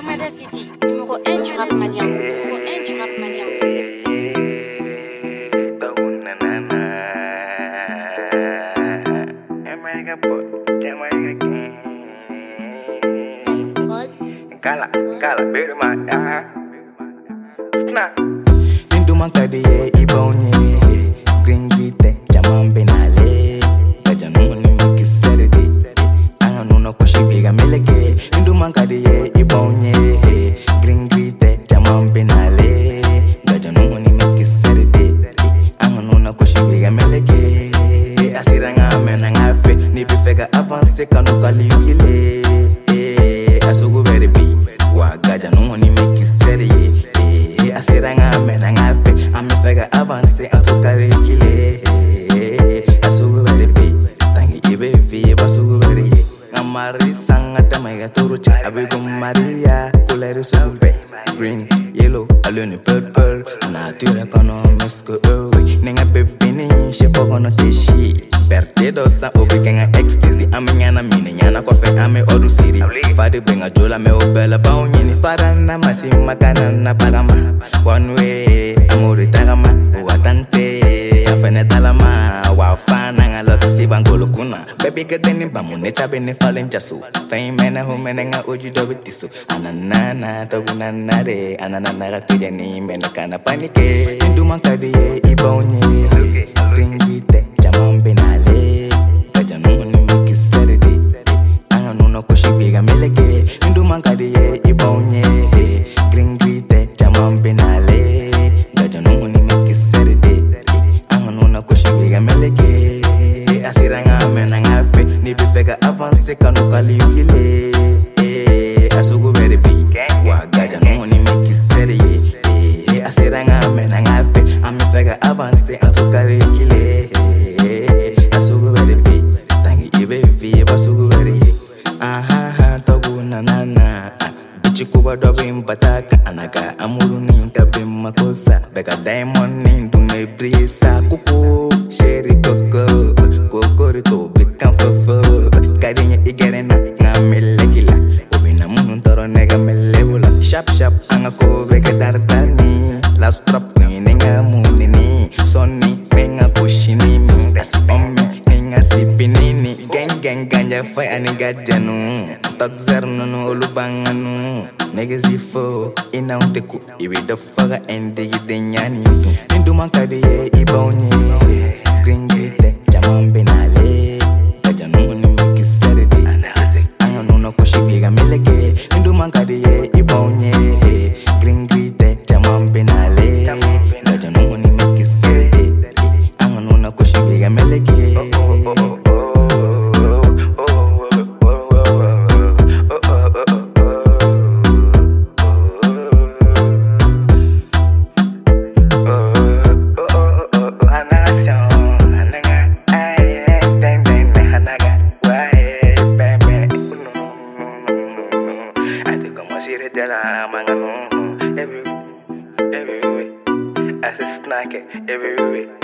Commander City, numéro 1 du rap malien. Numéro 1 du rap malien. Kala, better my Snack. Into my kadie ibonye. Green grite, jaman benale. Kajanu ni makisarede. Anga nuna koshi biga meleke. Into my kadie ibonye. Green grite, jaman benale. Kajanu ni makisarede. Anga nuna koshi biga meleke. Asiranga mena ngafe. Ni bifeka avance kanu kali yukile. Asugu very big. Wagaja no ni make it serious. Asiranga mena ngafe. Amefega avance atukare kile. Asugu very big. Tangi ibe fi basugu very. Ngamari sanga tamaiga turuchi. Abigo Maria kulere sube. Green, yellow, alone purple. Natura kono misko ewe. Nenga baby ni shepo kono teshi. Berte dosa obi kenga ecstasy. Ame nyana mine nyana kofe ame odu siri. Fadi benga jola me obela bao nyini. Fara na masi makana na palama. One way amori tagama. Uwatante afene talama. Wafana nga loto si bangolo kuna. Baby gadeni bamuneta bene falen jasu. Fame mena humene nga uji dobi tisu. Ananana toguna nare. Ananana gatuja ni mena kana panike. Indu makadi ibaunye. Ringite jaman benale. Kajanu ni makisarede. Anga nuna koshi biga meleke. Indu makadi ibaunye. Ringite jaman benale. Kajanu ni makisarede. Anga nuna koshi biga meleke. Asiranga mena ngafe. Ni bifeka avance kanu kali yukile. Asugu very big. Wagaja no ni makisarede. Asiranga mena ngafe. Amefega avance atukare kile. Asugu very big. Tangi ibe fi basugu very. Aha toguna nana. Bichi kuba dobi mbataka anaga amuru ni tabi makosa. Beka diamond ni dume brisa kuku. Sherry koko. Kokoriko bikan fofo. Kadinya igerena ngamele kila. Obina munu toro nega melewula. Sharp anga ko beke dardarni. Last drop ni nenga munini. Sonny menga kushinimi. That's on me nenga sipinini. Gang ganja fai aniga janu. Tokzer nunu olubanganu. Nega zifo ina unteku. Iwi dofaga endi yidenyani. Indu makade ibaunye. Green grite jaman benale. Kajanu ni makisarede. Anga nuna koshi biga meleke. Indu makade ibaunye. Green grite jaman benale. Kajanu ni makisarede. Anga nuna koshi biga meleke. De la manga no, every way, as a snack, every way.